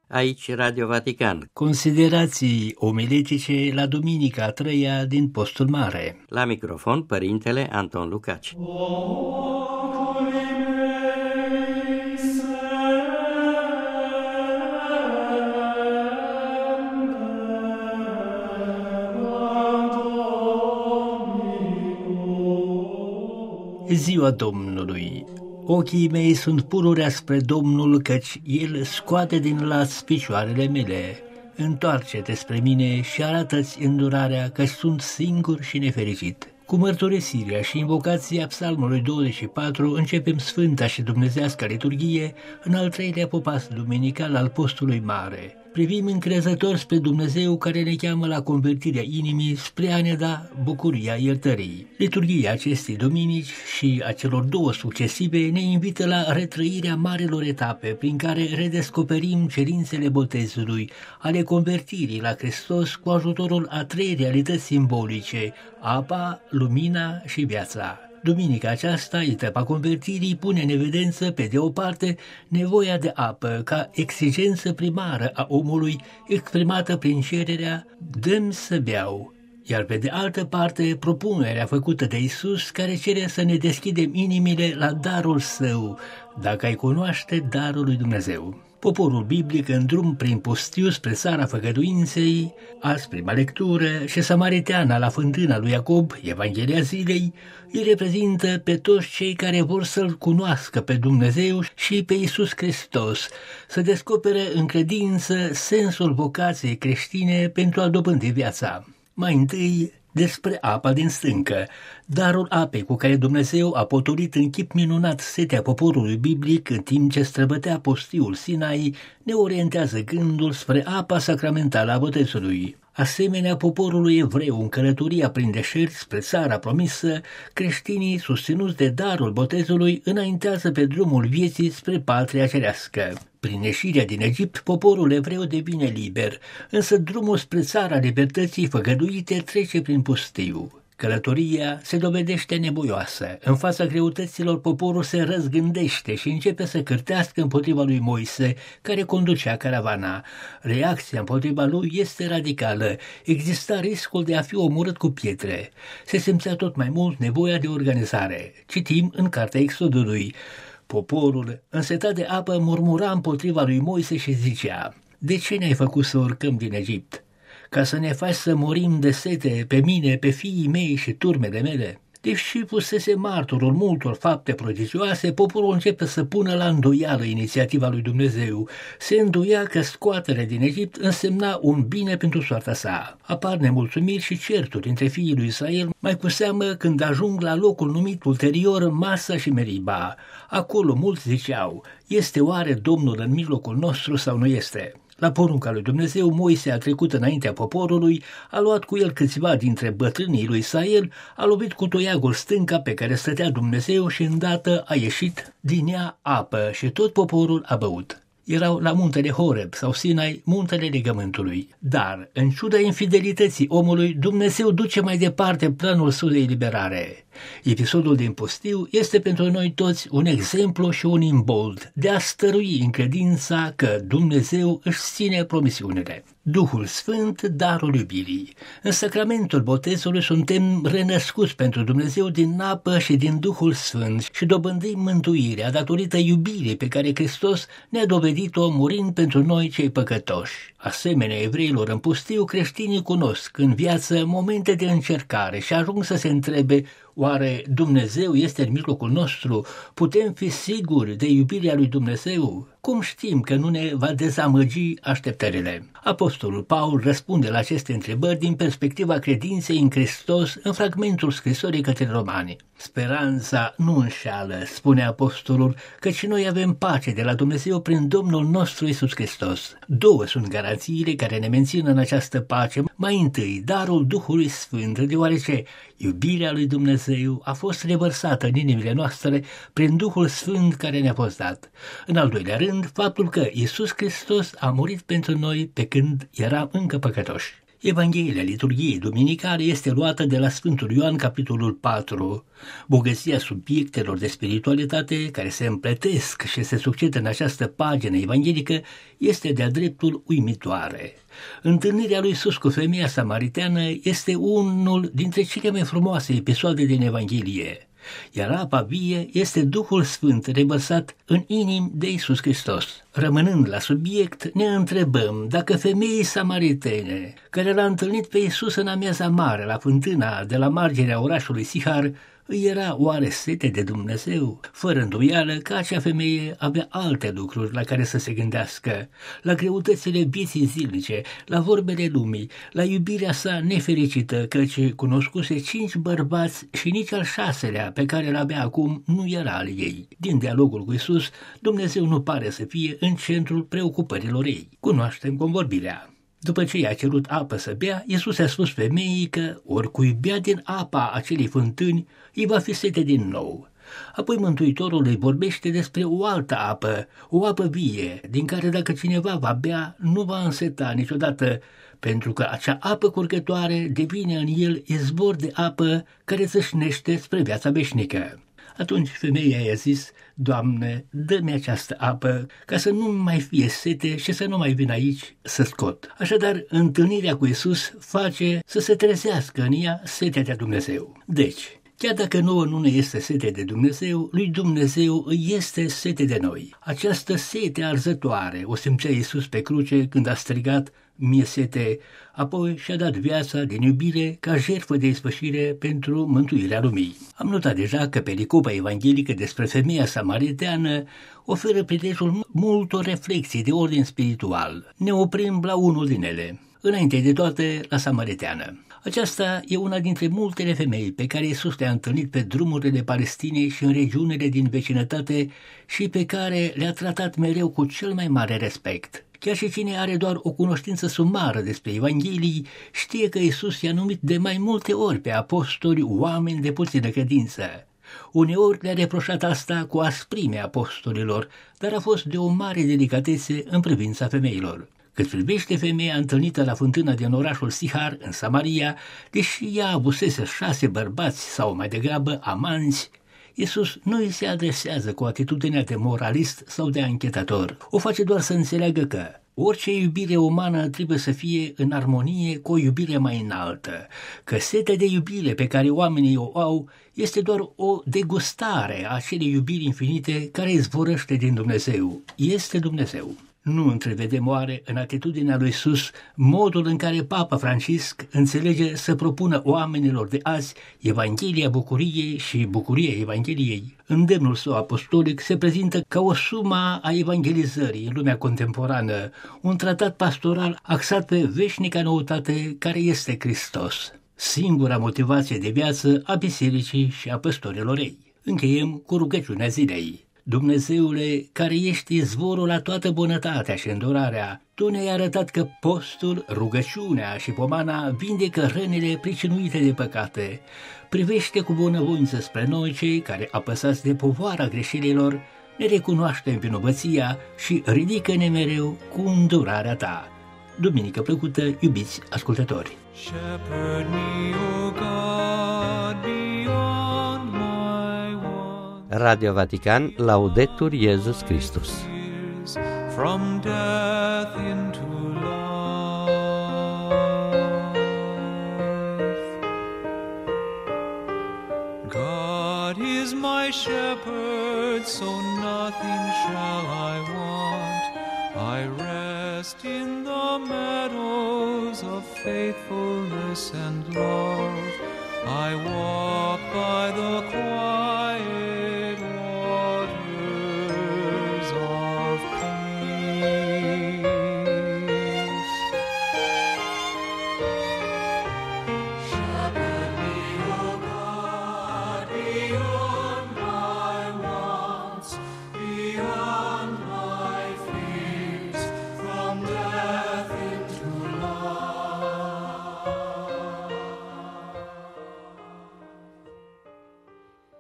Aici Radio Vatican. Considerații omiletice la Duminica a 3-a din Postul Mare. La microfon, Părintele Anton Lucaci. Ziua Domnului. Ochii mei sunt pururea spre Domnul, căci El scoate din laț picioarele mele. Întoarce-te spre mine și arată-ți îndurarea, căci sunt singur și nefericit. Cu mărturisirea și invocația Psalmului 24 începem Sfânta și Dumnezească liturghie în al 3-lea popas duminical al Postului Mare. Privim încrezător spre Dumnezeu care ne cheamă la convertirea inimii spre a ne da bucuria iertării. Liturghia acestei duminici și a celor două succesive ne invită la retrăirea marelor etape prin care redescoperim cerințele botezului, ale convertirii la Hristos cu ajutorul a 3 realități simbolice: apa, lumina și viața. Duminica aceasta, etapa convertirii, pune în evidență, pe de o parte, nevoia de apă ca exigență primară a omului, exprimată prin cererea „dă-mi să beau”, iar pe de altă parte, propunerea făcută de Iisus, care cere să ne deschidem inimile la darul Său, dacă ai cunoaște darul lui Dumnezeu. Poporul biblic în drum prin pustiu spre țara făgăduinței, azi prima lectură, și samariteana la fântâna lui Iacob, Evanghelia zilei, îi reprezintă pe toți cei care vor să-L cunoască pe Dumnezeu și pe Iisus Hristos, să descopere în credință sensul vocației creștine pentru a dobândi viața. Mai întâi, despre apa din stâncă, darul apei cu care Dumnezeu a potolit în chip minunat setea poporului biblic în timp ce străbătea pustiul Sinai, ne orientează gândul spre apa sacramentală a botezului. Asemenea poporului evreu în călătoria prin deșert spre țara promisă, creștinii, susținuți de darul botezului, înaintează pe drumul vieții spre patria cerească. Prin ieșirea din Egipt, poporul evreu devine liber, însă drumul spre țara libertății făgăduite trece prin pustiu. Călătoria se dovedește nebuioasă. În fața greutăților, poporul se răzgândește și începe să cârtească împotriva lui Moise, care conducea caravana. Reacția împotriva lui este radicală. Exista riscul de a fi omorât cu pietre. Se simțea tot mai mult nevoia de organizare. Citim în cartea Exodului. Poporul, însetat de apă, murmura împotriva lui Moise și zicea: „De ce ne-ai făcut să urcăm din Egipt? Ca să ne faci să murim de sete pe mine, pe fiii mei și turmele mele?” Deși fusese martorul multor fapte prodigioase, poporul începe să pună la îndoială inițiativa lui Dumnezeu. Se îndoia că scoaterea din Egipt însemna un bine pentru soarta sa. Apar nemulțumiri și certuri între fiii lui Israel, mai cu seamă când ajung la locul numit ulterior Masa și Meriba. Acolo mulți ziceau: „Este oare Domnul în mijlocul nostru sau nu este?” La porunca lui Dumnezeu, Moise a trecut înaintea poporului, a luat cu el câțiva dintre bătrânii lui Israel, a lovit cu toiagul stânca pe care stătea Dumnezeu și îndată a ieșit din ea apă și tot poporul a băut. Erau la muntele Horeb sau Sinai, muntele legământului. Dar, în ciuda infidelității omului, Dumnezeu duce mai departe planul său de eliberare. Episodul din pustiu este pentru noi toți un exemplu și un imbold de a stărui în credința că Dumnezeu își ține promisiunile. Duhul Sfânt, darul iubirii. În sacramentul botezului suntem renăscuți pentru Dumnezeu din apă și din Duhul Sfânt și dobândim mântuirea datorită iubirii pe care Hristos ne-a dovedit-o murind pentru noi cei păcătoși. Asemenea evreilor în pustiu, creștinii cunosc în viață momente de încercare și ajung să se întrebe: oare Dumnezeu este în mijlocul nostru? Putem fi siguri de iubirea lui Dumnezeu? Cum știm că nu ne va dezamăgi așteptările? Apostolul Paul răspunde la aceste întrebări din perspectiva credinței în Hristos în fragmentul scrisorii către Romani. Speranța nu înșeală, spune apostolul, căci noi avem pace de la Dumnezeu prin Domnul nostru Iisus Hristos. Două sunt garanțiile care ne mențin în această pace. Mai întâi, darul Duhului Sfânt, deoarece iubirea lui Dumnezeu a fost revărsată în inimile noastre prin Duhul Sfânt care ne-a fost dat. În al doilea rând, faptul că Iisus Hristos a murit pentru noi pe când eram încă păcătoși. Evanghelia liturgiei duminicale este luată de la Sfântul Ioan, capitolul 4. Bogăția subiectelor de spiritualitate care se împletesc și se succedă în această pagină evanghelică este de-a dreptul uimitoare. Întâlnirea lui Iisus cu femeia samariteană este unul dintre cele mai frumoase episoade din Evanghelie, iar apa vie este Duhul Sfânt revărsat în inimi de Iisus Hristos. Rămânând la subiect, ne întrebăm dacă femeii samaritene, care l-a întâlnit pe Iisus în amiaza mare la fântâna de la marginea orașului Sihar, îi era oare sete de Dumnezeu? Fără îndoială că acea femeie avea alte lucruri la care să se gândească, la greutățile vieții zilnice, la vorbele lumii, la iubirea sa nefericită, căci cunoscuse 5 bărbați și nici al 6-lea pe care l-avea acum nu era al ei. Din dialogul cu Iisus, Dumnezeu nu pare să fie în centrul preocupărilor ei. Cunoaștem convorbirea. După ce i-a cerut apă să bea, Iisus a spus femeii că oricui bea din apa acelei fântâni, îi va fi sete din nou. Apoi Mântuitorul îi vorbește despre o altă apă, o apă vie, din care dacă cineva va bea, nu va înseta niciodată, pentru că acea apă curgătoare devine în el izvor de apă care țâșnește spre viața veșnică. Atunci femeia i-a zis: Doamne, dă-mi această apă ca să nu mai fie sete și să nu mai vin aici să scot. Așadar, întâlnirea cu Iisus face să se trezească în ea setea de Dumnezeu. Deci, chiar dacă nouă nu ne este sete de Dumnezeu, lui Dumnezeu îi este sete de noi. Această sete arzătoare o simțea Iisus pe cruce când a strigat: mie sete, apoi și-a dat viața din iubire ca jertfă de ispășire pentru mântuirea lumii. Am notat deja că pericopa evanghelică despre femeia samariteană oferă prilejul multor reflexii de ordin spiritual. Ne oprim la unul din ele, înainte de toate la samariteană. Aceasta e una dintre multele femei pe care Iisus le-a întâlnit pe drumurile Palestinei și în regiunile din vecinătate și pe care le-a tratat mereu cu cel mai mare respect. Chiar și cine are doar o cunoștință sumară despre Evanghelii știe că Iisus i-a numit de mai multe ori pe apostoli oameni de puțină credință. Uneori le-a reproșat asta cu asprimea apostolilor, dar a fost de o mare delicatețe în privința femeilor. Cât privește femeia întâlnită la fântâna din orașul Sihar, în Samaria, deși ea avusese 6 bărbați sau mai degrabă amanți, Iisus nu îi se adresează cu atitudinea de moralist sau de anchetator. O face doar să înțeleagă că orice iubire umană trebuie să fie în armonie cu o iubire mai înaltă, că setea de iubire pe care oamenii o au este doar o degustare a acelei iubiri infinite care izvorăște din Dumnezeu. Este Dumnezeu. Nu întrevedem oare în atitudinea lui Iisus modul în care Papa Francisc înțelege să propună oamenilor de azi Evanghelia bucuriei și bucuria Evangheliei? Îndemnul său apostolic se prezintă ca o sumă a evangelizării în lumea contemporană, un tratat pastoral axat pe veșnica noutate care este Hristos, singura motivație de viață a bisericii și a păstorilor ei. Încheiem cu rugăciunea zilei. Dumnezeule, care ești izvorul la toată bunătatea și îndurarea, Tu ne-ai arătat că postul, rugăciunea și pomana vindecă rănile pricinuite de păcate. Privește cu bunăvoință spre noi cei care, apăsați de povara greșelilor, ne recunoaștem vinovăția și ridică-ne mereu cu îndurarea Ta. Duminică plăcută, iubiți ascultători! Shepherd me, O God, beyond my want. Radio Vatican, Laudetur Iesus Christus. From death into life. God is my shepherd, so nothing shall I want. I rest in the meadows of faithfulness and love. I walk by the